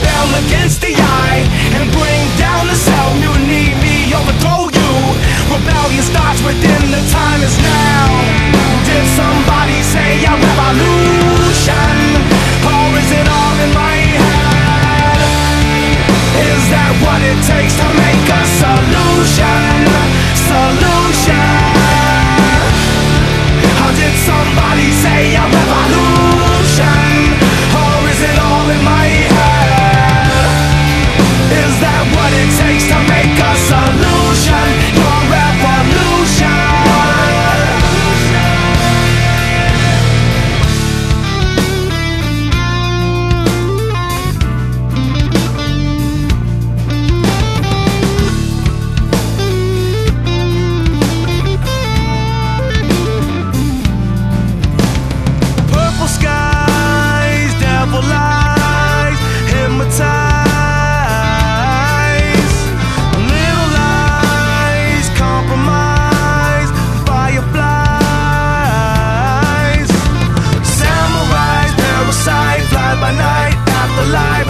them against the eye and bring down the sound. You need me, overthrow you. Rebellion starts within, the time is now. Did somebody say a revolution? Or is it all in my head? Is that what it takes to make a solution? Solution. Or did somebody say a revolution? Or is it all in my head? Is that what it takes to make a solution? Your revolution. Purple skies, devil eyes, hypnotize. Little lies, compromise, fireflies. Samurais, parasite, fly by night, afterlife,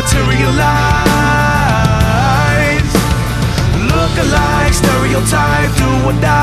materialize. Look alike, stereotype, do or die.